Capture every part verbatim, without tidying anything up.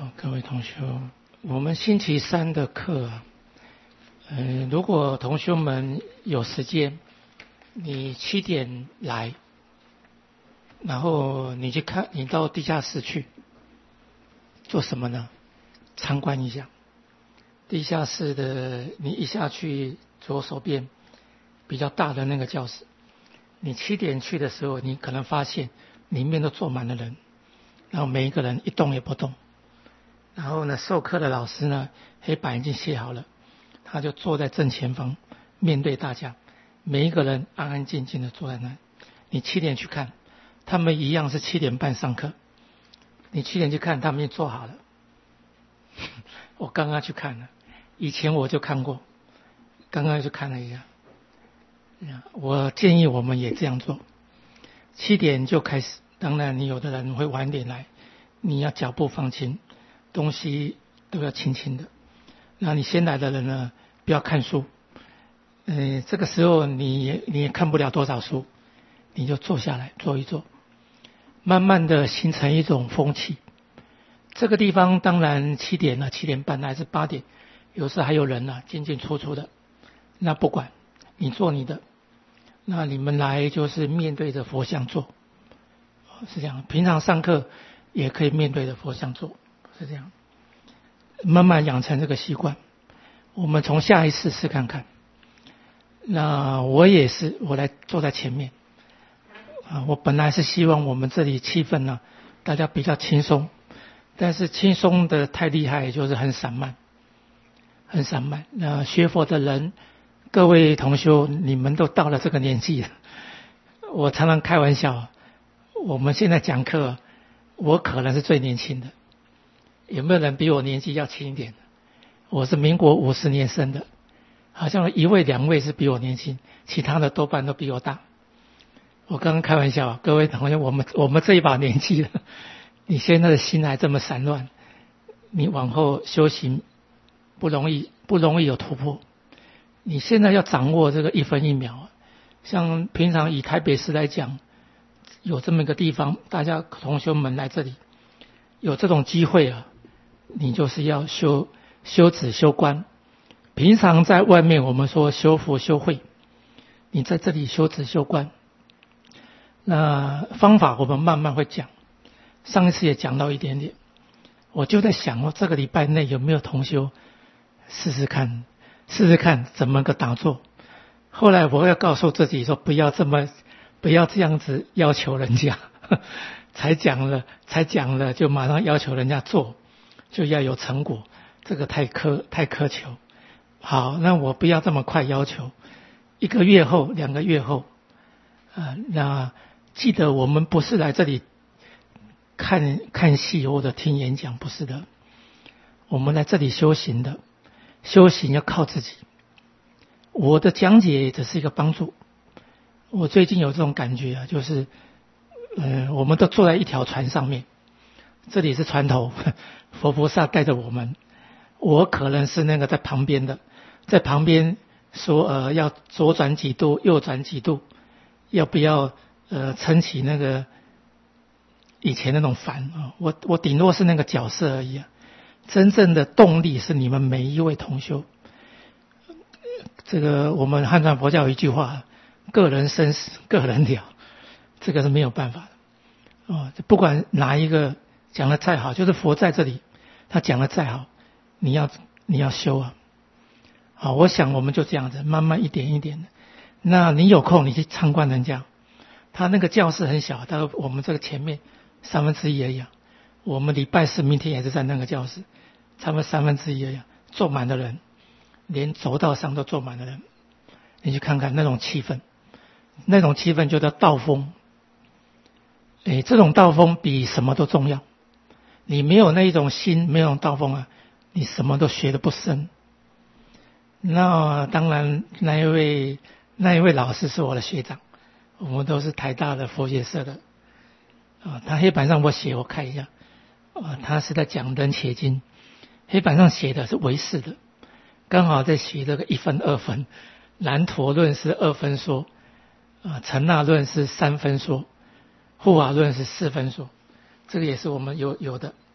好，各位同学，我们星期三的课啊，呃，如果同学们有时间，你七点来，然后你去看，你到地下室去做什么呢？参观一下地下室的，你一下去左手边比较大的那个教室，你七点去的时候，你可能发现里面都坐满了人，然后每一个人一动也不动。然后呢，授课的老师呢，黑板已经写好了，他就坐在正前方，面对大家，每一个人安安静静的坐在那。你七点去看，他们一样是七点半上课。你七点去看，他们已经坐好了。我刚刚去看了，以前我就看过，刚刚去看了一下。我建议我们也这样做，七点就开始。当然，你有的人会晚点来，你要脚步放轻。东西都要轻轻的。那你先来的人呢，不要看书。呃，这个时候你也你也看不了多少书，你就坐下来坐一坐，慢慢的形成一种风气。这个地方当然七点了，七点半还是八点，有时还有人呢、啊、进进出出的。那不管，你做你的。那你们来就是面对着佛像坐，是这样。平常上课也可以面对着佛像坐。是这样，慢慢养成这个习惯。我们从下一次试看看。那我也是，我来坐在前面。啊，我本来是希望我们这里气氛呢，大家比较轻松，但是轻松的太厉害，就是很散漫，很散漫。那学佛的人，各位同修，你们都到了这个年纪了。我常常开玩笑，我们现在讲课，我可能是最年轻的。有没有人比我年纪要轻一点？我是民国五十年生的，好像一位两位是比我年轻，其他的多半都比我大。我刚刚开玩笑，各位同学，我们我们这一把年纪了，你现在的心还这么散乱，你往后修行不容易，不容易有突破。你现在要掌握这个一分一秒，像平常以台北市来讲，有这么一个地方，大家同学们来这里，有这种机会啊。你就是要修修止修观，平常在外面我们说修福修慧，你在这里修止修观。那方法我们慢慢会讲，上一次也讲到一点点。我就在想哦，这个礼拜内有没有同修试试看，试试看怎么个打坐。后来我要告诉自己说，不要这么，不要这样子要求人家，才讲了，才讲了就马上要求人家做。就要有成果，这个太苛太苛求。好，那我不要这么快要求，一个月后、两个月后，啊，那记得我们不是来这里看看戏或者听演讲，不是的，我们来这里修行的，修行要靠自己。我的讲解只是一个帮助。我最近有这种感觉啊，就是，呃，我们都坐在一条船上面。这里是船头，佛菩萨带着我们，我可能是那个在旁边的，在旁边说呃要左转几度，右转几度，要不要呃撑起那个以前那种帆啊？我我顶多是那个角色而已啊，真正的动力是你们每一位同修。这个我们汉传佛教有一句话，个人生死个人了，这个是没有办法的哦，不管哪一个。讲得再好，就是佛在这里，他讲得再好，你要你要修啊。好，我想我们就这样子，慢慢一点一点的。那你有空你去参观人家，他那个教室很小，大概我们这个前面三分之一而已。我们礼拜四明天也是在那个教室，差不多三分之一而已，坐满的人，连走道上都坐满的人。你去看看那种气氛，那种气氛就叫道风。诶，这种道风比什么都重要。你没有那一种心，没有道风啊，你什么都学得不深。那当然，那一位那一位老师是我的学长，我们都是台大的佛学社的啊。他黑板上我写，我看一下啊，他是在讲人且经，黑板上写的是唯识的，刚好在学这个一分二分，南陀论是二分说啊，陈那论是三分说，护法论是四分说。这个也是我们有有的，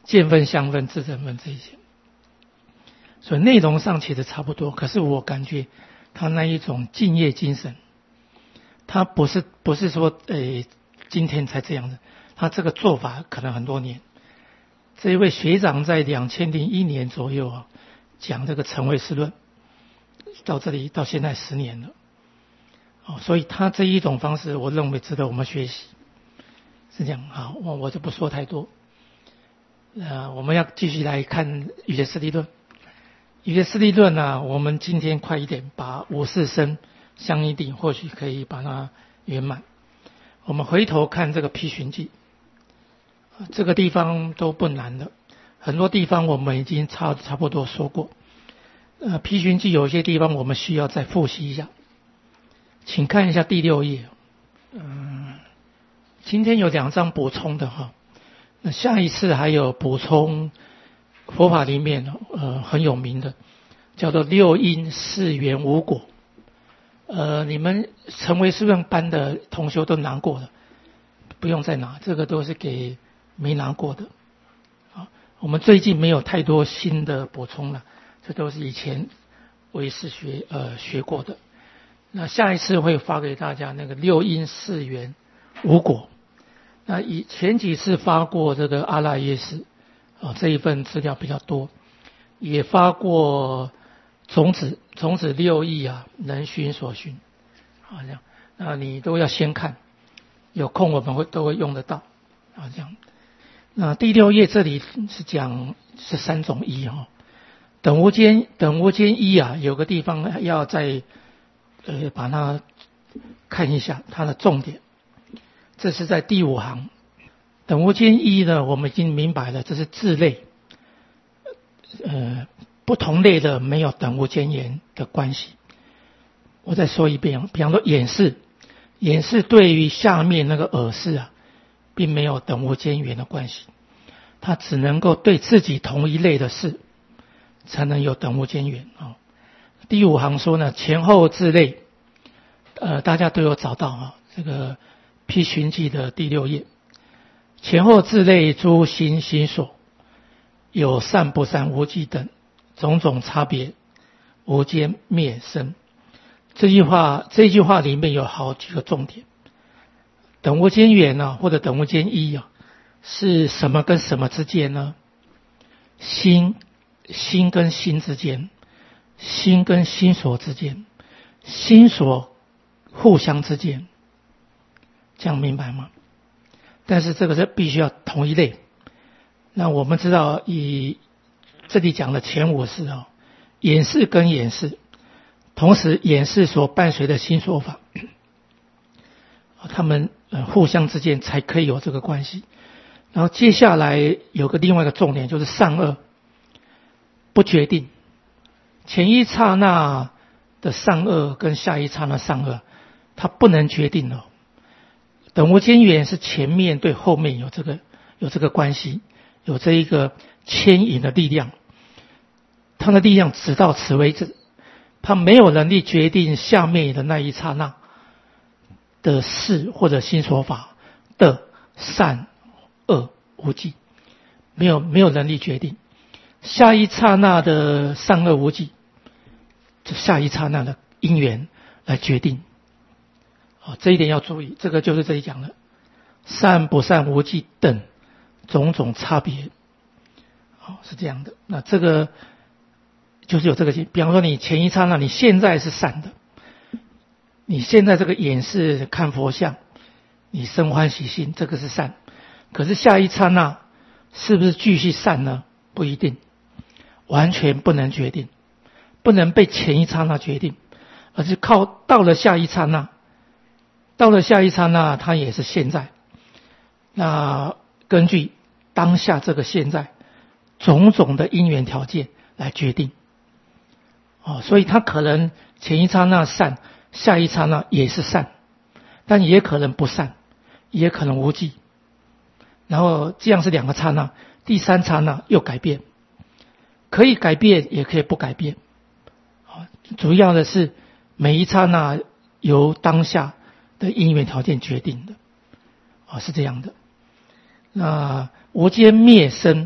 见分、相分、自证分这一些。所以内容上其实差不多，可是我感觉他那一种敬业精神，他不是不是说诶今天才这样的，他这个做法可能很多年。这一位学长在两千零一年左右啊，讲这个成唯识论，到这里到现在十年了，哦，所以他这一种方式，我认为值得我们学习，是这样。好，我我就不说太多。呃，我们要继续来看语言实力论。语言实力论呢，我们今天快一点把五四声相依定，或许可以把它圆满。我们回头看这个批寻记，这个地方都不难的，很多地方我们已经差差不多说过。呃，批寻记有些地方我们需要再复习一下，请看一下第六页。嗯，今天有两章补充的哈，那下一次还有补充佛法里面呃很有名的，叫做六因四缘五果。呃，你们成为师论班的同学都拿过了，不用再拿，这个都是给没拿过的。啊，我们最近没有太多新的补充了，这都是以前唯识学呃学过的。那下一次会发给大家那个六因四缘五果。那以前几次发过这个阿赖耶识，啊这一份资料比较多，也发过种子种子六义啊，能寻所寻，啊这样，那你都要先看，有空我们会都会用得到，啊这样。那第六页这里是讲是三种一哈，等无间等无间一啊，有个地方要再呃把它看一下它的重点，这是在第五行。等无间一呢，我们已经明白了，这是自类，呃不同类的没有等无间缘的关系。我再说一遍，比方说眼识，眼识对于下面那个耳识啊，并没有等无间缘的关系，它只能够对自己同一类的事才能有等无间缘啊。第五行说呢，前后自类，呃，大家都有找到啊，这个批寻记的第六页，前后自类诸行行所，有善不善无记等种种差别，无间灭生。这句话这句话里面有好几个重点。等无间缘啊，或者等无间一啊，是什么跟什么之间呢？心心跟心之间，心跟心所之间，心所互相之间，这样明白吗？但是这个是必须要同一类。那我们知道，以这里讲的前五识啊，眼识跟眼识，同时眼识所伴随的心所法，他们呃互相之间才可以有这个关系。然后接下来有个另外一个重点，就是善恶不决定，前一刹那的善恶跟下一刹那善恶，它不能决定了。等无间缘是前面对后面有这个有这个关系，有这一个牵引的力量，它的力量直到此为止，它没有能力决定下面的那一刹那的事或者心所法的善恶无记，没有没有能力决定下一刹那的善恶无记，就下一刹那的因缘来决定。哦，这一点要注意，这个就是这里讲的善不善无记等种种差别。哦，是这样的。那这个就是有这个，比方说你前一刹那你现在是善的，你现在这个眼是看佛像，你生欢喜心，这个是善。可是下一刹那是不是继续善呢？不一定，完全不能决定，不能被前一刹那决定，而是靠到了下一刹那，到了下一刹那它也是现在。那根据当下这个现在种种的因缘条件来决定。哦，所以它可能前一刹那善，下一刹那也是善，但也可能不善，也可能无记。然后这样是两个刹那，第三刹那又改变，可以改变也可以不改变。主要的是每一刹那由当下的因缘条件决定的，是这样的。那无间灭生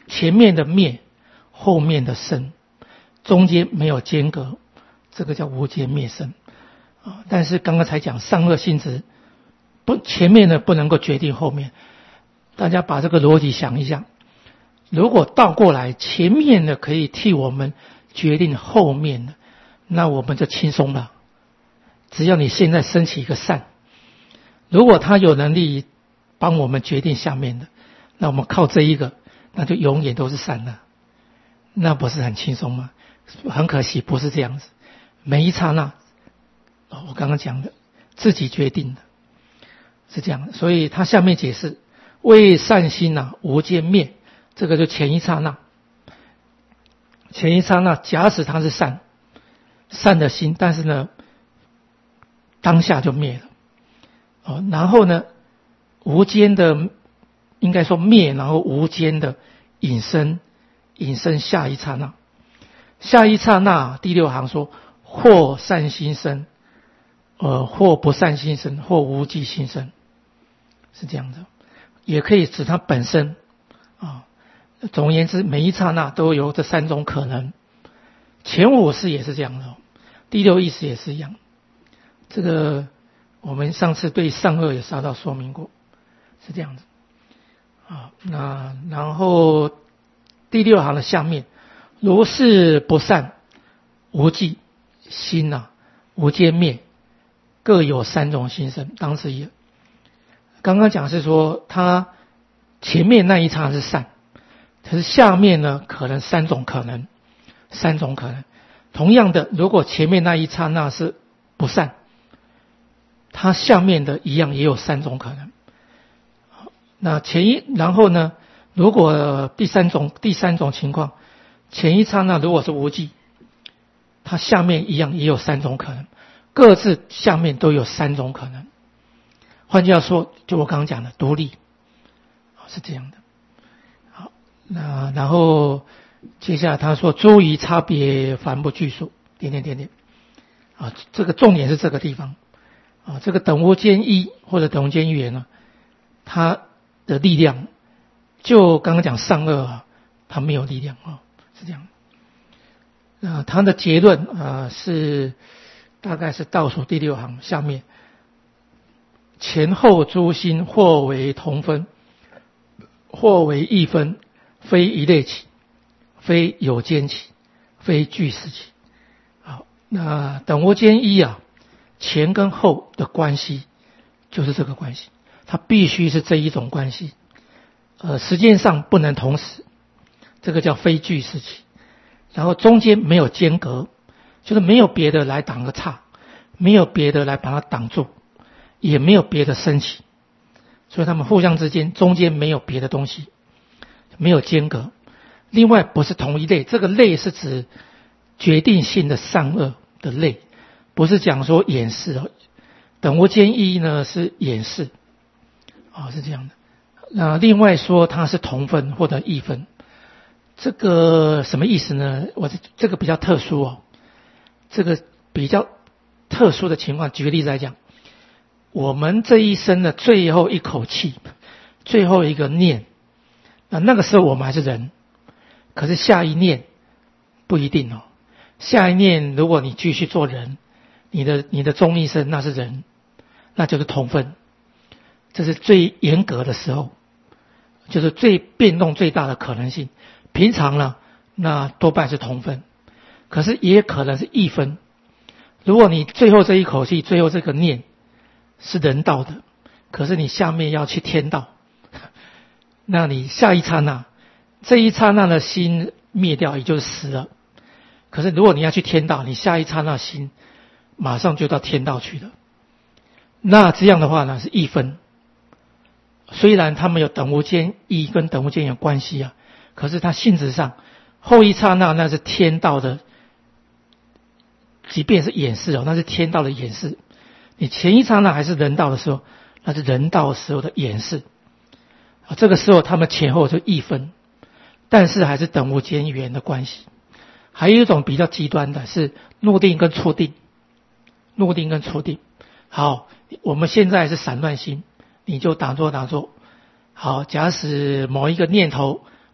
前面的灭，后面的生，中间没有间隔，这个叫无间灭生啊。但是刚刚才讲善恶性质，不前面的不能够决定后面，大家把这个逻辑想一下，如果倒过来，前面的可以替我们决定后面的，那我们就轻松了。只要你现在升起一个善，如果他有能力帮我们决定下面的，那我们靠这一个，那就永远都是善了，那不是很轻松吗？很可惜不是这样子，每一刹那，我刚刚讲的自己决定的，是这样的。所以他下面解释，为善心啊无间灭，这个就前一刹那，前一刹那假使他是善善的心，但是呢当下就灭了哦。然后呢无间的应该说灭，然后无间的引申引申下一刹那，下一刹那第六行说或善心生，呃或不善心生，或无记心生，是这样的，也可以指它本身啊。总而言之，每一刹那都有这三种可能。前五识也是这样的，第六意识也是一样。这个我们上次对善恶也稍稍说明过，是这样子啊。那然后第六行的下面，如是不善无记心啊无间灭，各有三种心生。当时也刚刚讲是说，他前面那一刹是善，可是下面呢可能三种可能，三种可能。同样的，如果前面那一刹那是不善，它下面的一样也有三种可能。那前一然后呢，如果第三种第三种情况，前一刹那如果是无记，它下面一样也有三种可能，各自下面都有三种可能。换句话说，就我刚刚讲的独立，是这样的。好，那然后接下来他说诸于差别凡不具数，点点点点啊，这个重点是这个地方啊，这个等无间一或者等无间一元呢，它的力量就刚刚讲善恶啊，它没有力量啊，是这样。那它的结论啊是大概是倒数第六行下面，前后诸心或为同分，或为异分，非一类起，非有间起，非俱时起。好，那等无间一啊，前跟后的关系就是这个关系，它必须是这一种关系，呃，时间上不能同时，这个叫非俱时起。然后中间没有间隔，就是没有别的来挡个岔，没有别的来把它挡住，也没有别的升起，所以他们互相之间中间没有别的东西，没有间隔。另外不是同一类，这个类是指决定性的善恶的类，不是讲说演示哦。等无间一呢是演示啊、哦，是这样的。那另外说它是同分或者异分，这个什么意思呢？我这个比较特殊哦，这个比较特殊的情况，举个例子来讲，我们这一生的最后一口气，最后一个念，那那个时候我们还是人，可是下一念不一定哦。下一念如果你继续做人，你的你的终一生那是人，那就是同分，这是最严格的时候，就是最变动最大的可能性。平常呢，那多半是同分，可是也可能是异分。如果你最后这一口气，最后这个念是人道的，可是你下面要去天道，那你下一刹那，这一刹那的心灭掉，也就是死了。可是如果你要去天道，你下一刹那心马上就到天道去了。那这样的话呢，是异分。虽然他们有等无间一跟等无间有关系啊，可是它性质上后一刹那那是天道的，即便是演示哦，那是天道的演示。你前一刹那还是人道的时候，那是人道时候的演示啊。这个时候他们前后就异分，但是还是等无间缘的关系。还有一种比较极端的是入定跟出定，入定跟出定。好，我们现在是散乱心，你就打坐打坐。好，假使某一个念头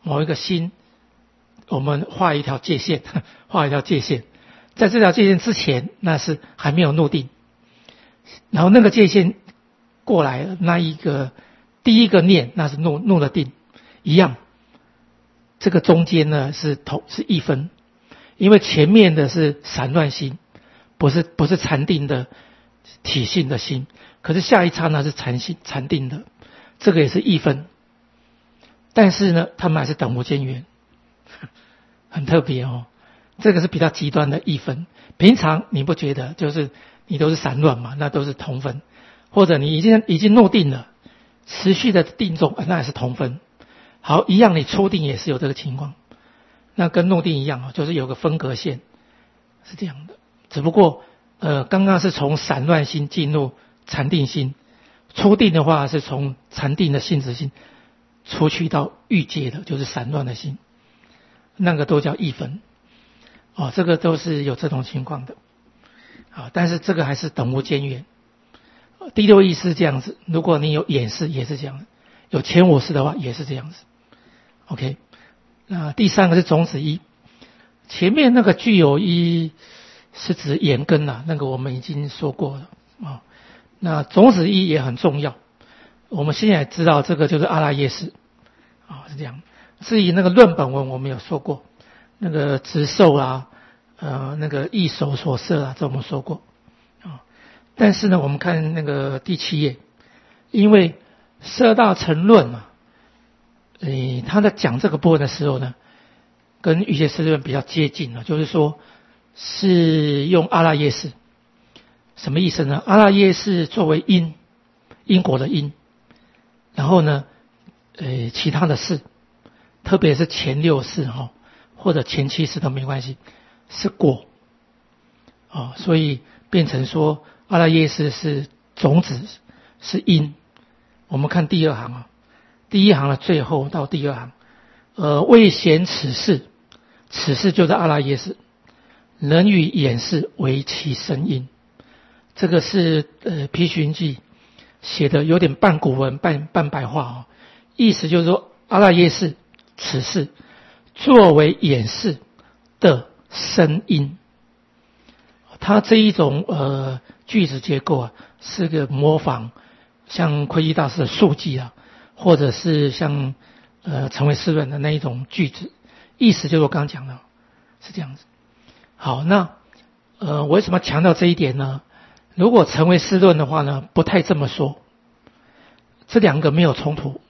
某一个心，我们画一条界限，画一条界限，在这条界限之前，那是还没有入定，然后那个界限过来了，那一个第一个念，那是入入了定，一样。这个中间呢是同是一分，因为前面的是散乱心，不是不是禅定的体性的心，可是下一刹那是禅心禅定的，这个也是一分。但是呢，他们还是等无间缘，很特别哦。这个是比较极端的一分。平常你不觉得，就是你都是散乱嘛，那都是同分，或者你已经已经入定了，持续的定中，那也是同分。好，一样，你初定也是有这个情况，那跟入定一样啊，就是有个分隔线，是这样的。只不过，呃，刚刚是从散乱心进入禅定心，初定的话是从禅定的性质心出去到欲界的，就是散乱的心，那个都叫一分。哦，这个都是有这种情况的。啊，但是这个还是等无间缘。第六意是这样子，如果你有眼识也是这样子，有前五识的话也是这样子。OK， 那第三个是种子一，前面那个具有一是指眼根啊，那个我们已经说过了啊。那种子一也很重要，我们现在知道这个就是阿赖耶识啊，是这样。至于那个论本文我们有说过，那个执受啊，呃，那个意手所摄啊，这我们说过啊。但是呢，我们看那个第七页，因为摄大乘论啊。诶，他在讲这个部分的时候呢，跟瑜伽师论比较接近了，就是说是用阿赖耶识，什么意思呢？阿赖耶识作为因，因果的因，然后呢，呃，其他的事，特别是前六识哈，或者前七识都没关系，是果，啊、哦，所以变成说阿赖耶识是种子，是因。我们看第二行啊。第一行的最后到第二行，呃，未显此事，此事就是阿赖耶识，人与眼识为其生因。这个是呃毗寻记写的有点半古文半半白话哦，意思就是说阿赖耶识此事作为眼识的生因。它这一种呃句子结构啊，是个模仿像窥基大师的述记啊。或者是像呃成为释论的那一种句子，意思就是我刚刚讲的，是这样子。好，那呃我为什么强调这一点呢？如果成为释论的话呢，不太这么说，这两个没有冲突。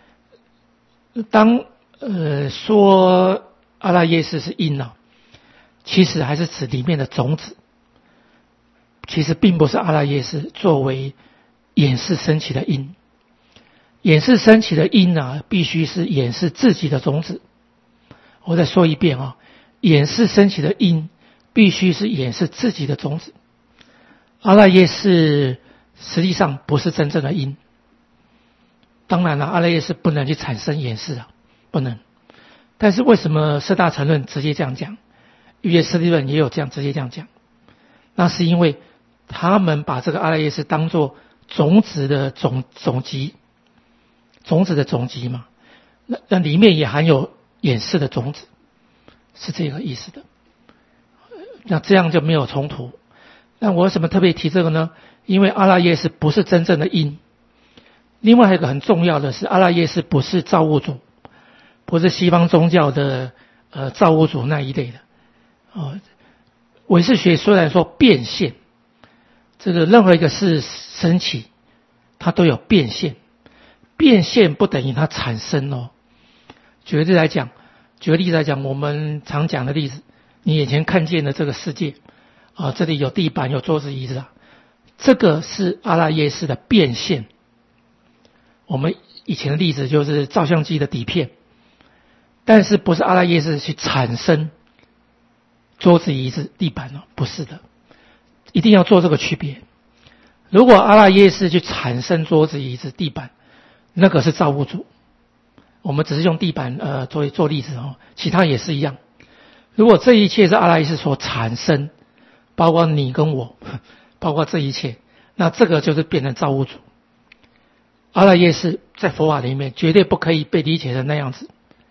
当呃说阿赖耶识是因啊，其实还是指里面的种子，其实并不是阿赖耶识作为眼识升起的因。眼识升起的因啊，必须是眼识自己的种子。我再说一遍啊，眼识升起的因必须是眼识自己的种子。阿赖耶识实际上不是真正的因。当然了，阿赖耶识不能去产生眼识啊，不能。但是为什么摄大乘论直接这样讲，瑜伽师地论也有这样直接这样讲？那是因为他们把这个阿赖耶识当作种子的种种集。种子的种集嘛，那那里面也含有眼识的种子，是这个意思的。那这样就没有冲突。那我为什么特别提这个呢？因为阿赖耶识不是真正的因。另外还有一个很重要的是，阿赖耶识不是造物主，不是西方宗教的呃造物主那一类的。哦，唯识学虽然说变现，这个任何一个事升起，它都有变现。变现不等于它产生哦。举个例子来讲，举个例子来讲，我们常讲的例子，你眼前看见的这个世界啊，这里有地板，有桌子、椅子啊，这个是阿赖耶识的变现。我们以前的例子就是照相机的底片，但是不是阿赖耶识去产生桌子、椅子、地板哦，不是的，一定要做这个区别。如果阿赖耶识去产生桌子、椅子、地板，那个是造物主，我们只是用地板呃作为做例子哦，其他也是一样。如果这一切是阿赖耶识所产生，包括你跟我，包括这一切，那这个就是变成造物主。阿赖耶识在佛法里面绝对不可以被理解成那样子。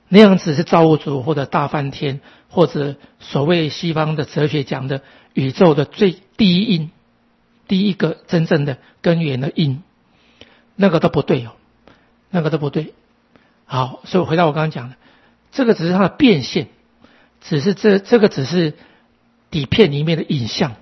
那样子是造物主或者大梵天，或者所谓西方的哲学讲的宇宙的最第一因，第一个真正的根源的因，那个都不对哦，那个都不对。好，所以回到我刚刚讲的，这个只是它的变现，只是这这个只是底片里面的影像。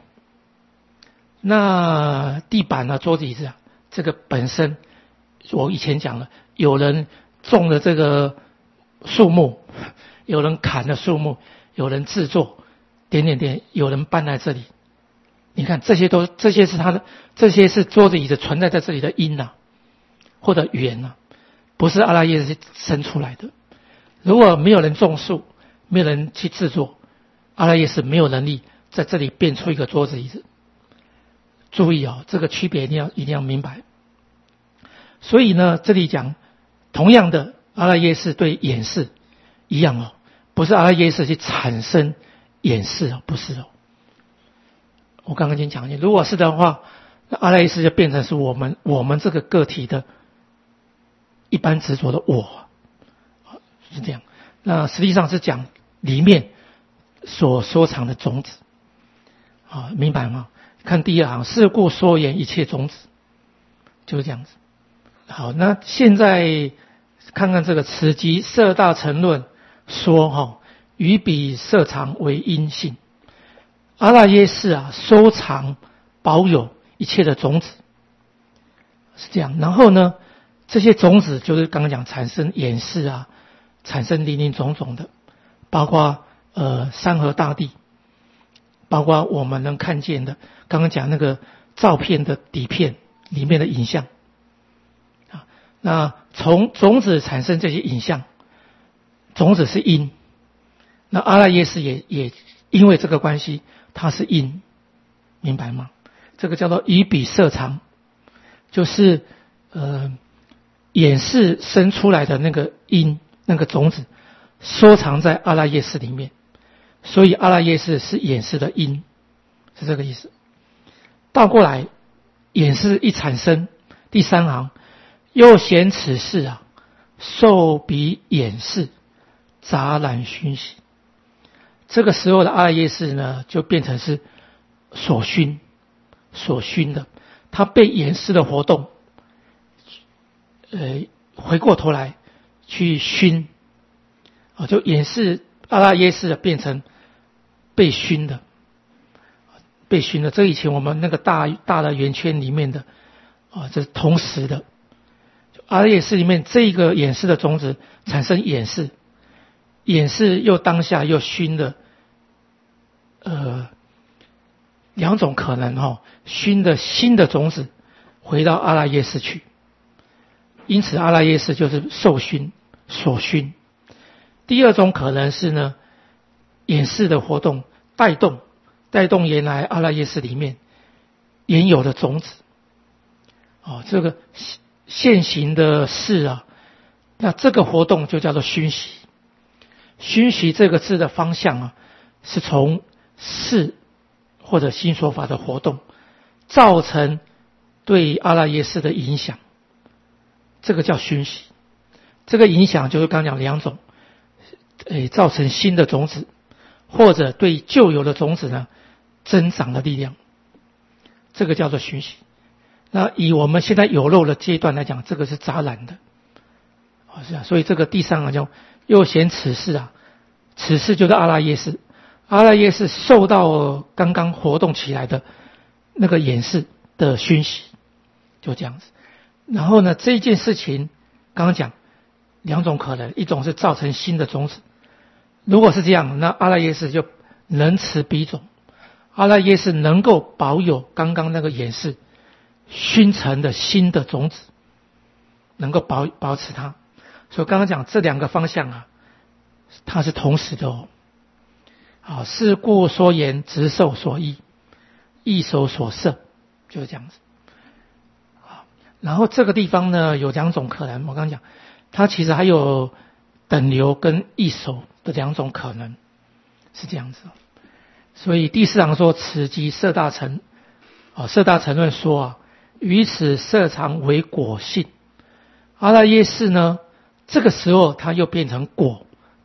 那地板啊、桌子、椅子啊，这个本身我以前讲了，有人种了这个树木，有人砍了树木，有人制作点点点，有人搬来这里。你看这些都这些是他的，这些是桌子椅子存在在这里的因啊，或者缘啊，不是阿拉耶识生出来的。如果没有人种树，没有人去制作，阿拉耶识没有能力在这里变出一个桌子椅子。注意哦，这个区别一定要一定要明白。所以呢，这里讲同样的阿拉耶识对眼识一样哦，不是阿拉耶识去产生眼识哦，不是哦。我刚刚已经讲了，如果是的话，那阿拉耶识就变成是我们我们这个个体的一般执着的我，是这样。那实际上是讲里面所收藏的种子，啊，明白吗？看第二行，是故说言一切种子，就是这样子。好，那现在看看这个此即色大乘论说哈，于彼色藏为因性。阿拉耶识啊，收藏保有一切的种子，是这样。然后呢，这些种子就是刚刚讲产生眼识啊，产生林林种种的，包括呃山河大地，包括我们能看见的，刚刚讲那个照片的底片里面的影像啊。那从种子产生这些影像，种子是因，那阿拉耶识也也因为这个关系，它是因，明白吗？这个叫做于彼色藏，就是呃眼识生出来的那个因，那个种子收藏在阿拉耶识里面，所以阿拉耶识是眼识的因，是这个意思。倒过来，眼识一产生，第三行，又显此事啊，受彼眼识杂染熏习。这个时候的阿拉耶识呢，就变成是所熏，所熏的，它被眼识的活动，呃，回过头来去熏，啊，就眼识阿拉耶识变成被熏的，被熏的。这以前我们那个大大的圆圈里面的，啊，这是同时的。阿拉耶识里面这个眼识的种子产生眼识，眼识又当下又熏的。呃，两种可能哈、哦，熏的新的种子回到阿拉耶识去，因此阿拉耶识就是受熏所熏。第二种可能是呢，眼识的活动带动带动原来阿拉耶识里面原有的种子，哦，这个现行的事啊，那这个活动就叫做熏习。熏习这个字的方向啊，是从事或者新说法的活动造成对阿拉耶识的影响，这个叫熏习。这个影响就是刚讲两种，诶，造成新的种子，或者对旧有的种子呢增长的力量，这个叫做熏习。那以我们现在有漏的阶段来讲，这个是杂染的，哦，是啊。所以这个第三行叫又显此事啊，此事就是阿拉耶识。阿拉耶识受到刚刚活动起来的那个眼识的熏习，就这样子。然后呢，这一件事情刚刚讲两种可能，一种是造成新的种子，如果是这样，那阿拉耶识就能持彼种，阿拉耶识能够保有刚刚那个眼识熏成的新的种子，能够保保持它。所以刚刚讲这两个方向啊，它是同时的哦。好，是故说言直受所依，意手所摄，就是这样子。好，然后这个地方呢有两种可能，我刚刚讲，它其实还有等流跟意手的两种可能，是这样子。所以第四行说，此即色大乘，啊，色大乘论说啊，于此色藏为果性。阿拉耶识呢，这个时候它又变成果，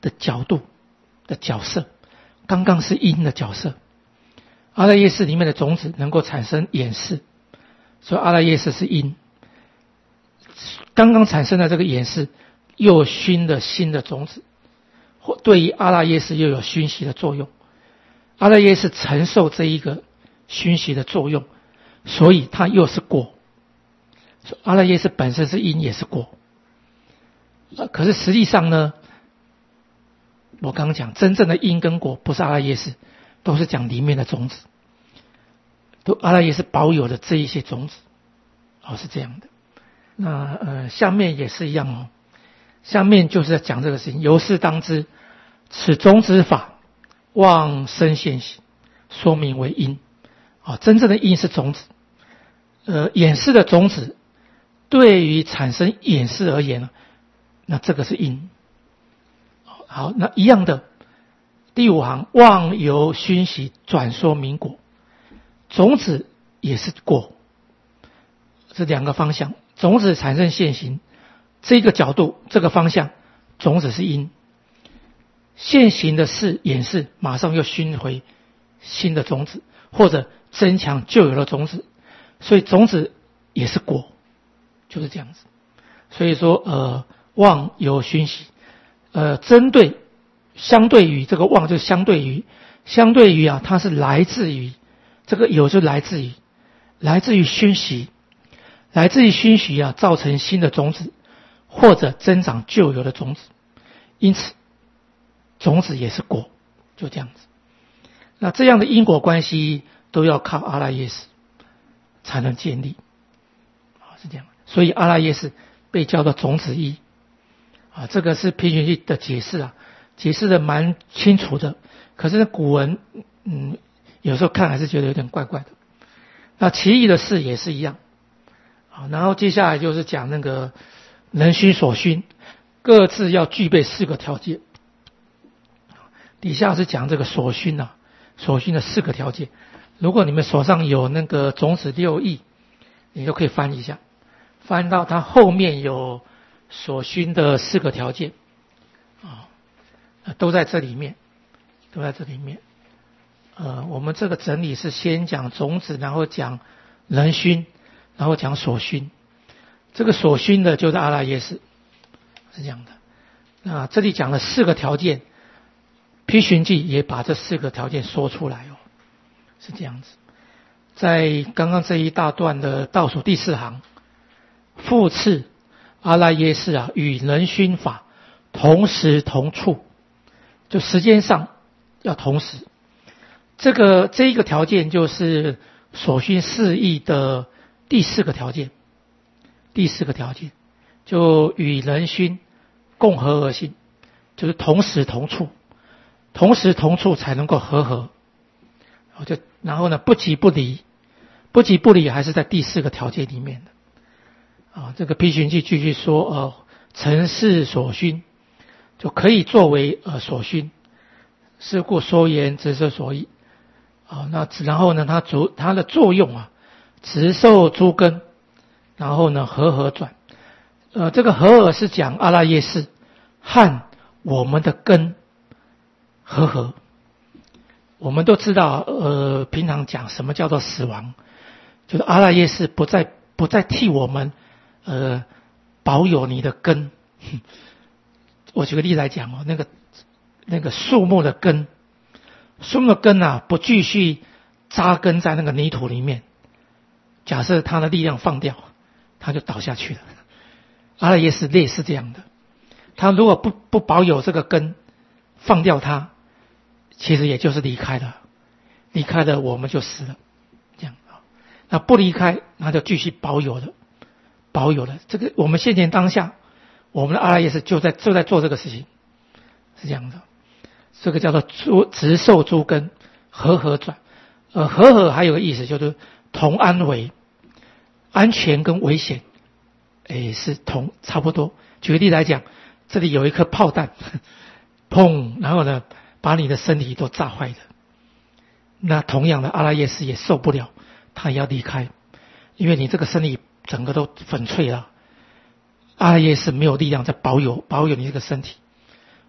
的角度的角色，刚刚是因的角色。阿赖耶识里面的种子能够产生眼识，所以阿赖耶识是因。刚刚产生的这个眼识又熏的新的种子，或对于阿赖耶识又有熏习的作用。阿赖耶识承受这一个熏习的作用，所以它又是果。阿赖耶识本身是因也是果，可是实际上呢，我刚刚讲真正的因跟果不是阿赖耶识，都是讲里面的种子，都阿赖耶识保有的这一些种子，哦，是这样的。那呃，下面也是一样哦，下面就是在讲这个事情。由是当知，此种子法妄生现行，说明为因。啊、哦，真正的因是种子，呃，眼识的种子对于产生眼识而言呢，那这个是因。好，那一样的，第五行妄由熏习转说明果，种子也是果，这两个方向。种子产生现行，这个角度这个方向，种子是因，现行的是眼识，马上又熏回新的种子，或者增强旧有的种子，所以种子也是果，就是这样子。所以说呃妄由熏习，呃针对相对于这个妄，就是相对于相对于啊，它是来自于这个有，就来自于来自于熏习，来自于熏习啊，造成新的种子，或者增长旧有的种子，因此种子也是果，就这样子。那这样的因果关系都要靠阿赖耶识才能建立，啊，是这样。所以阿赖耶识被叫做种子一，啊，这个是批评句的解释啊，解释的蛮清楚的。可是古文，嗯，有时候看还是觉得有点怪怪的。那其余的事也是一样。好，然后接下来就是讲那个能熏所熏，各自要具备四个条件。底下是讲这个所熏啊，所熏的四个条件。如果你们手上有那个种子六义，你就可以翻一下，翻到它后面有所熏的四个条件啊，都在这里面，都在这里面。呃，我们这个整理是先讲种子，然后讲能熏，然后讲所熏。这个所熏的就是阿赖耶识，是这样的。那这里讲了四个条件，批寻记也把这四个条件说出来哦，是这样子。在刚刚这一大段的倒数第四行，复次阿赖耶识啊，与能熏法同时同处，就时间上要同时。这个这一个条件就是所熏四义的第四个条件，第四个条件就与能熏共合而行，就是同时同处，同时同处才能够和合。然后就然后呢，不即不离，不即不离还是在第四个条件里面的。啊，这个批寻记继续说，呃，成是所熏，就可以作为呃所熏，是故说言直受所依。啊，那然后呢，它主它的作用啊，直受诸根，然后呢和合转。呃，这个和合是讲阿赖耶识和我们的根和合。我们都知道，呃，平常讲什么叫做死亡，就是阿赖耶识不再不再替我们呃保有你的根。我举个例子来讲哦，那个那个树木的根。树木的根啊，不继续扎根在那个泥土里面。假设它的力量放掉，它就倒下去了。阿赖耶识类似这样的，它如果不不保有这个根，放掉它，其实也就是离开了，离开了我们就死了，这样啊。那不离开，那就继续保有了，保有了。这个我们现前当下，我们的阿赖耶识就在就在做这个事情，是这样的。这个叫做诸直受诸根和合转，呃，和合还有个意思就是同安危，安全跟危险，诶是同差不多。举个例来讲，这里有一颗炮弹，砰，然后呢把你的身体都炸坏了。那同样的阿赖耶识也受不了，他也要离开，因为你这个身体整个都粉碎了，阿赖耶识没有力量再保有保有你这个身体。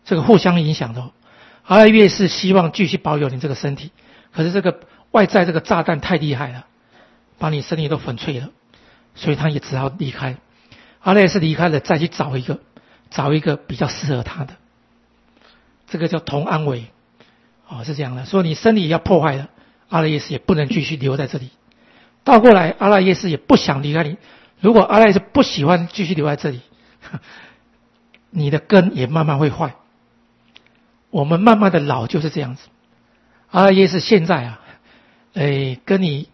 这个互相影响的。阿赖耶识希望继续保有你这个身体，可是这个外在这个炸弹太厉害了，把你身体都粉碎了，所以他也只好离开。阿赖耶识离开了，再去找一个，找一个比较适合他的，这个叫同安危。哦，是这样的，所以你身体要破坏了，阿赖耶识也不能继续留在这里。倒过来，阿赖耶识也不想离开你。如果阿赖耶识不喜欢继续留在这里，你的根也慢慢会坏。我们慢慢的老就是这样子。阿赖耶识现在啊，诶，跟你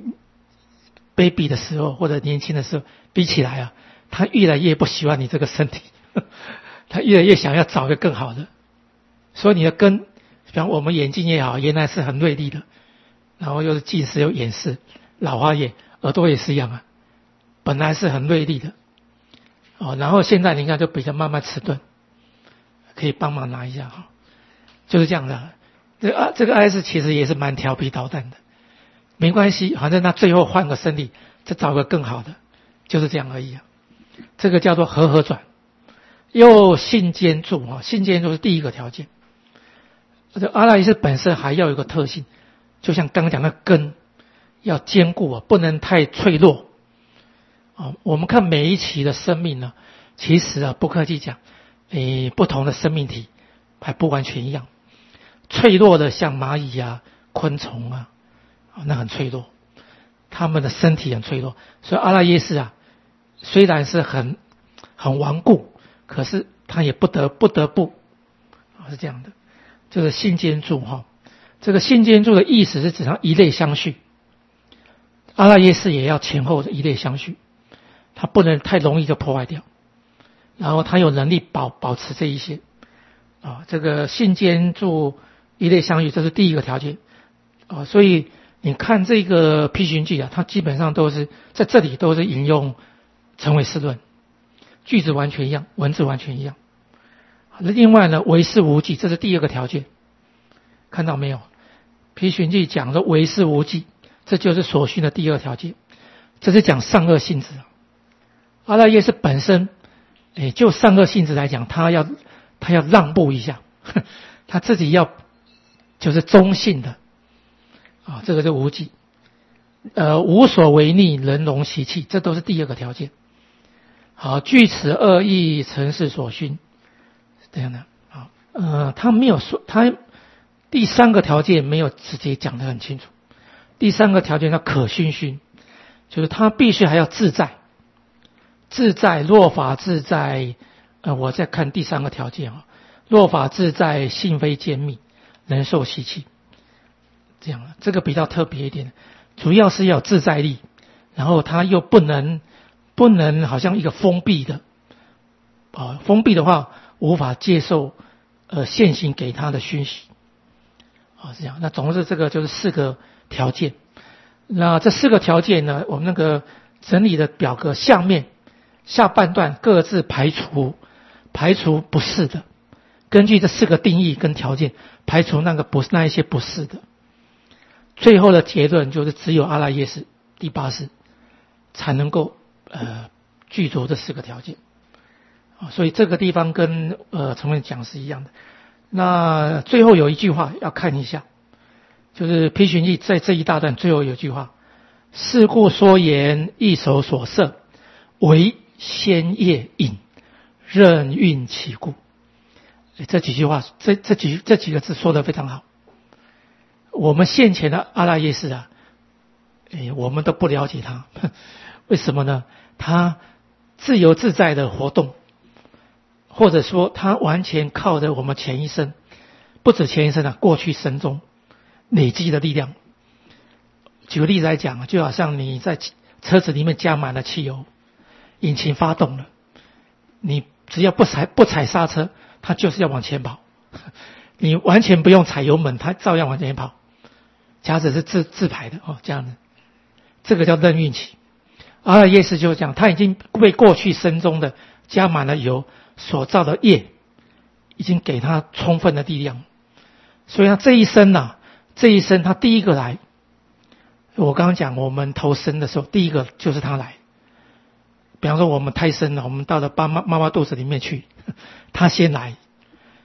baby 的时候或者年轻的时候比起来啊，他越来越不喜欢你这个身体，他越来越想要找一个更好的。所以你的根，比方我们眼睛也好，原来是很锐利的，然后又是近视又远视，老花眼，耳朵也是一样啊，本来是很锐利的，哦，然后现在你看就比较慢慢迟钝，可以帮忙拿一下哈，就是这样的。这个啊，这个 S 其实也是蛮调皮捣蛋的，没关系，反正他最后换个身体，再找个更好的，就是这样而已啊。这个叫做和合转，又性兼住啊，性兼住是第一个条件。这阿赖耶识本身还要有一个特性，就像刚刚讲的根要坚固啊，不能太脆弱啊。我们看每一期的生命呢，其实啊，不客气讲，诶，不同的生命体还不完全一样。脆弱的像蚂蚁啊、昆虫啊，那很脆弱，他们的身体很脆弱。所以阿赖耶识啊，虽然是很很顽固，可是他也不得不得不啊，是这样的。这个性兼住哈，这个性兼住的意思是指它一类相续，阿赖耶识也要前后一类相续，它不能太容易就破坏掉，然后它有能力保保持这一些啊，这个性兼住一类相续，这是第一个条件啊，所以你看这个批寻记啊，它基本上都是在这里都是引用成唯识论，句子完全一样，文字完全一样。另外呢，唯识无记，这是第二个条件，看到没有？批寻记讲的唯识无记，这就是所需的第二条件，这是讲善恶性质。阿赖耶识本身，诶，就善恶性质来讲，他要他要让步一下，他自己要就是中性的啊，这个是无记。呃，无所违逆，人容习气，这都是第二个条件。好，据此恶意，成事所熏。这样的啊，呃，他没有说，他第三个条件没有直接讲得很清楚。第三个条件叫可熏熏，就是他必须还要自在，自在若法自在。呃，我再看第三个条件啊，若法自在，性非坚密，人受习气。这样，这个比较特别一点，主要是要有自在力，然后他又不能不能好像一个封闭的啊，封闭的话。无法接受呃现行给他的讯息啊，这样。那总之这个就是四个条件。那这四个条件呢，我们那个整理的表格下面下半段各自排除排除不是的，根据这四个定义跟条件排除那个不是那一些不是的。最后的结论就是只有阿赖耶识第八识才能够呃具足这四个条件。所以这个地方跟呃前面讲是一样的。那最后有一句话要看一下，就是批寻记在这一大段最后有一句话：是故说言，一手所摄，为先业引，任运其故。这几句话，这这几这几个字说得非常好。我们现前的阿赖耶识啊，哎，我们都不了解他，为什么呢？他自由自在的活动。或者说他完全靠着我们前一生，不止前一生啊，过去生中累积的力量。举个例子来讲，就好像你在车子里面加满了汽油，引擎发动了，你只要不踩不踩刹车，它就是要往前跑，你完全不用踩油门，它照样往前跑。假使是自自排的哦，这样的，这个叫任运气。阿赖耶识就是讲，他已经为过去生中的加满了油所造的业，已经给他充分的力量，所以他这一生呐、啊，这一生他第一个来。我刚刚讲，我们投生的时候，第一个就是他来。比方说，我们胎生了，我们到了爸妈妈妈肚子里面去，他先来，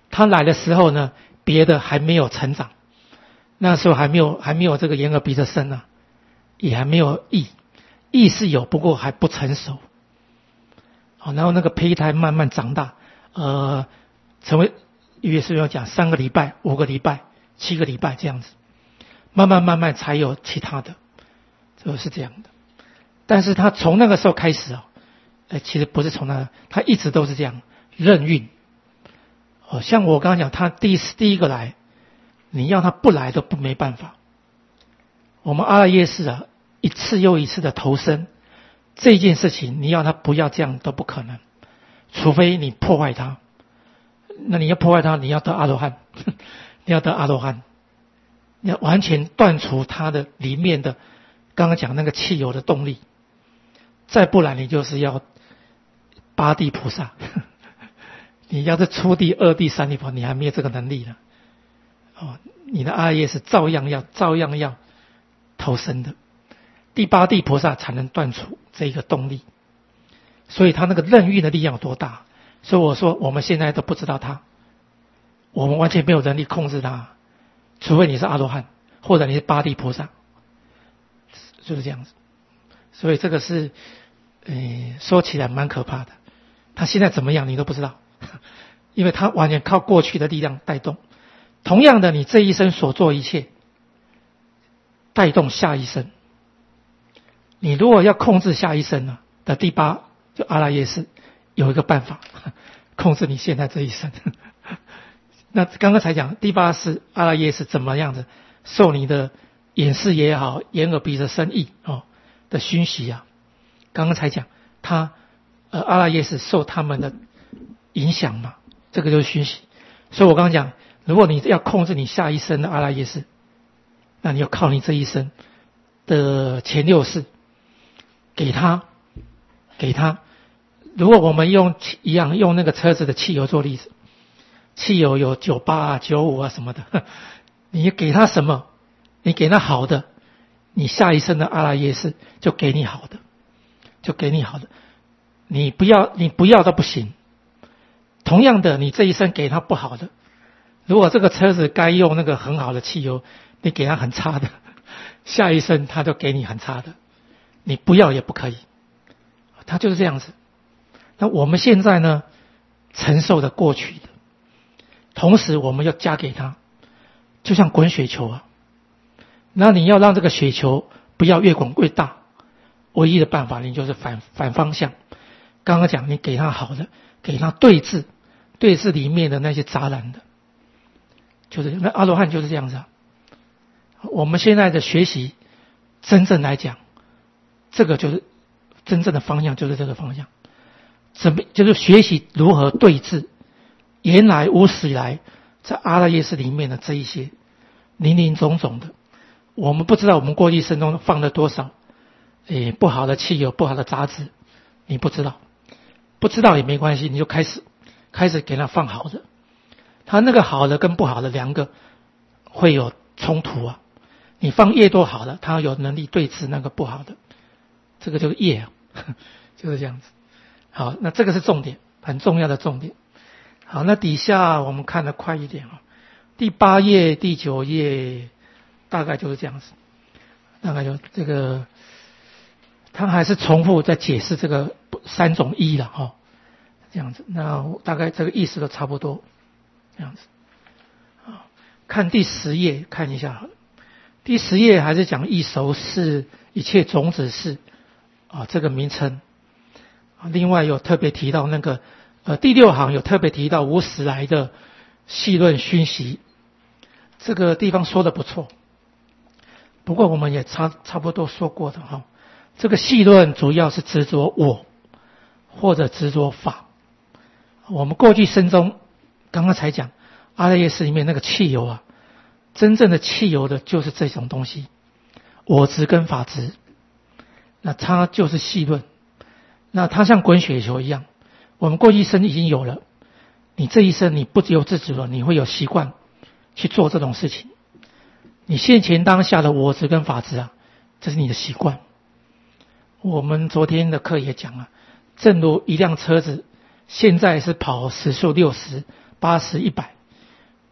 他来的时候呢，别的还没有成长，那时候还没有还没有这个眼耳鼻舌身啊，也还没有意，意是有，不过还不成熟。好，然后那个胚胎慢慢长大，呃，成为约是要讲三个礼拜、五个礼拜、七个礼拜这样子，慢慢慢慢才有其他的，就是这样的。但是他从那个时候开始啊，呃，其实不是从那，他一直都是这样任运。哦，像我刚刚讲，他第一第一个来，你要他不来都不没办法。我们阿赖耶识啊，一次又一次的投生。这件事情你要他不要这样都不可能，除非你破坏他。那你要破坏他，你要得阿罗汉，你要得阿罗汉，你要完全断除他的里面的刚刚讲那个汽油的动力。再不然你就是要八地菩萨，你要是初地、二地、三地菩萨，你还没有这个能力呢。哦，你的阿赖耶识照样要照样要投生的。第八地菩萨才能断除这个动力，所以他那个任运的力量有多大？所以我说我们现在都不知道他，我们完全没有能力控制他，除非你是阿罗汉或者你是八地菩萨，就是这样子。所以这个是，呃，说起来蛮可怕的。他现在怎么样你都不知道，因为他完全靠过去的力量带动。同样的，你这一生所做一切，带动下一生。你如果要控制下一生呢的第八，就阿赖耶识，有一个办法控制你现在这一生。那刚刚才讲第八是阿赖耶识怎么样子受你的眼视也好，眼耳鼻舌身意哦的熏习啊。刚刚才讲他呃阿赖耶识受他们的影响嘛，这个就是熏习。所以我刚刚讲，如果你要控制你下一生的阿赖耶识，那你要靠你这一生的前六世。给他，给他。如果我们用一样用那个车子的汽油做例子，汽油有九八啊、九五啊什么的，你给他什么，你给他好的，你下一生的阿赖耶识就给你好的，就给你好的。你不要，你不要都不行。同样的，你这一生给他不好的，如果这个车子该用那个很好的汽油，你给他很差的，下一生他就给你很差的。你不要也不可以，他就是这样子。那我们现在呢，承受着过去的，同时我们要加给他，就像滚雪球啊。那你要让这个雪球不要越滚越大，唯一的办法你就是反反方向。刚刚讲你给他好的，给他对治，对治里面的那些杂染的，就是那阿罗汉就是这样子啊。我们现在的学习，真正来讲。这个就是真正的方向，就是这个方向。怎么就是学习如何对治原来无始以来在阿赖耶识里面的这一些林林总总的，我们不知道我们过去生中放了多少诶不好的汽油、不好的杂质，你不知道，不知道也没关系，你就开始开始给他放好的，他那个好的跟不好的两个会有冲突啊。你放越多好的，他有能力对治那个不好的。这个就是业啊，就是这样子。好，那这个是重点，很重要的重点。好，那底下我们看得快一点啊。第八页、第九页大概就是这样子，大概就这个，他还是重复在解释这个三种一了哈，这样子。那大概这个意思都差不多，这样子。啊，看第十页看一下好了。第十页还是讲一熟是一切种子是。啊，这个名称，另外有特别提到那个，呃，第六行有特别提到无始来的细论熏习，这个地方说的不错。不过我们也差差不多说过的哈，这个细论主要是执着我或者执着法。我们过去生中刚刚才讲阿赖耶识里面那个汽油啊，真正的汽油的就是这种东西，我执跟法执。那它就是细论，那它像滚雪球一样，我们过去一生已经有了，你这一生你不由自主了，你会有习惯去做这种事情。你现前当下的我执跟法执啊，这是你的习惯。我们昨天的课也讲了，正如一辆车子现在是跑时速六十、八十、一百，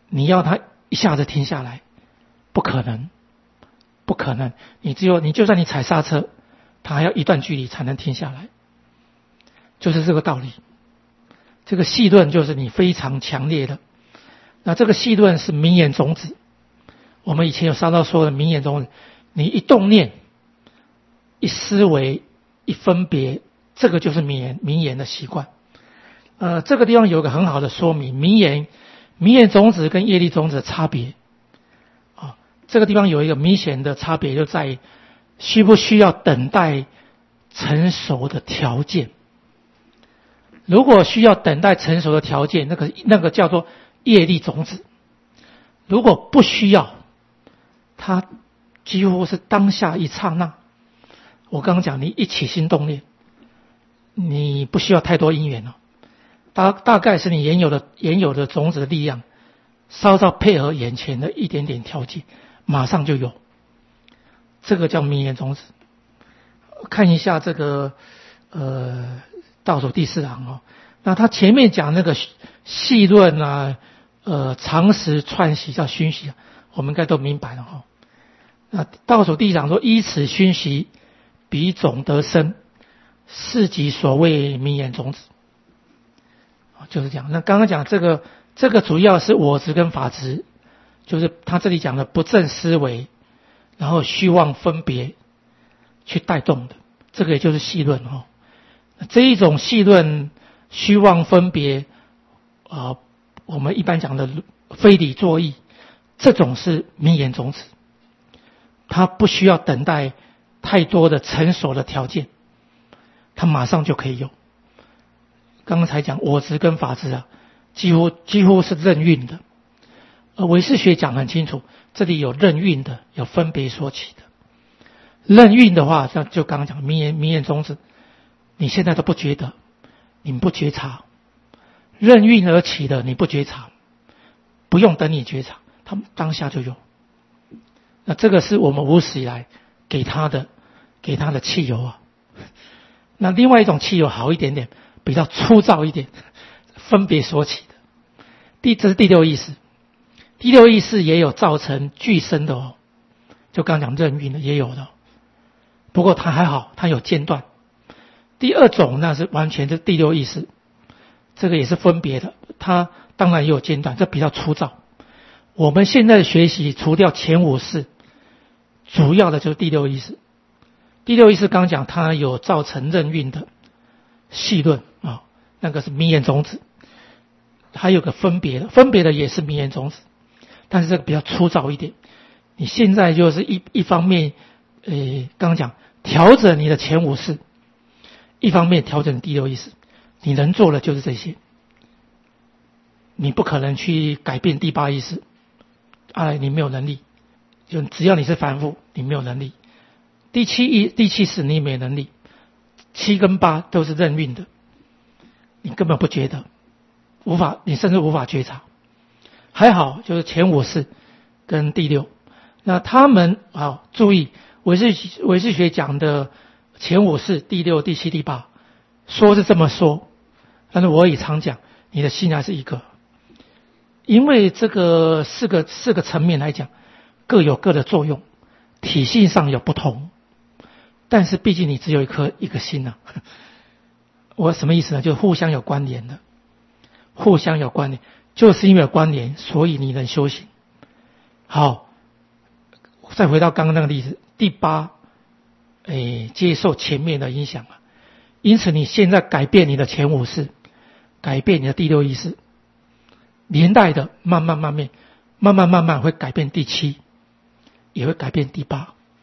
你要它一下子停下来，不可能，不可能。你只有你就算你踩刹车，它还要一段距离才能停下来，就是这个道理。这个细论就是你非常强烈的，那这个细论是名言种子。我们以前有上到说的名言种子，你一动念、一思维、一分别，这个就是名言名言的习惯。呃，这个地方有一个很好的说明，名言名言种子跟业力种子的差别啊，这个地方有一个明显的差别，就在于需不需要等待成熟的条件。如果需要等待成熟的条件，那个那个叫做业力种子；如果不需要，它几乎是当下一刹那。我刚刚讲，你一起心动念，你不需要太多因缘了，大大概是你原有的原有的种子的力量，稍稍配合眼前的一点点条件，马上就有。这个叫名言种子。看一下这个呃倒数第四行哦，那他前面讲那个细论啊，呃常识串习叫熏习，我们应该都明白了哈、哦。那倒数第一行说依此熏习，彼种得生，是即所谓名言种子。就是讲，那刚刚讲这个这个主要是我执跟法执，就是他这里讲的不正思维，然后虚妄分别去带动的，这个也就是细论哦。这一种细论虚妄分别啊、呃，我们一般讲的非理作意，这种是名言种子，它不需要等待太多的成熟的条件，它马上就可以有。刚才讲我执跟法执啊，几乎几乎是任运的。而唯识学讲很清楚，这里有任运的，有分别说起的。任运的话，像就刚刚讲名言名言种子，你现在都不觉得，你不觉察，任运而起的你不觉察，不用等你觉察，他们当下就有。那这个是我们无始以来给他的给他的汽油啊。那另外一种汽油好一点点，比较粗糙一点，分别说起的。第这是第六意识，第六意识也有造成具身的哦，就刚刚讲任运的也有的、哦，不过它还好，它有间断。第二种那是完全是第六意识，这个也是分别的，它当然也有间断，这比较粗糙。我们现在学习除掉前五识，主要的就是第六意识。第六意识刚讲它有造成任运的细论啊、哦，那个是名言种子。还有个分别的，分别的也是名言种子，但是这个比较粗糙一点。你现在就是一一方面，呃，刚刚讲调整你的前五识，一方面调整第六意识，你能做的就是这些，你不可能去改变第八意识，啊，你没有能力。就只要你是凡夫，你没有能力。第七意、第七识你也没有能力，七跟八都是任运的，你根本不觉得，无法，你甚至无法觉察。还好，就是前五识跟第六，那他们啊，注意唯识唯识学讲的前五识、第六、第七、第八，说是这么说，但是我也常讲，你的心还是一个，因为这个四个四个层面来讲，各有各的作用，体系上有不同，但是毕竟你只有一颗一个心啊。我什么意思呢？就互相有关联的，互相有关联，就是因为有关联，所以你能修行。好，再回到刚刚那个例子，第八，诶，接受前面的影响啊，因此你现在改变你的前五识，改变你的第六意识，连带的慢慢慢慢慢慢慢慢会改变第七，也会改变第八。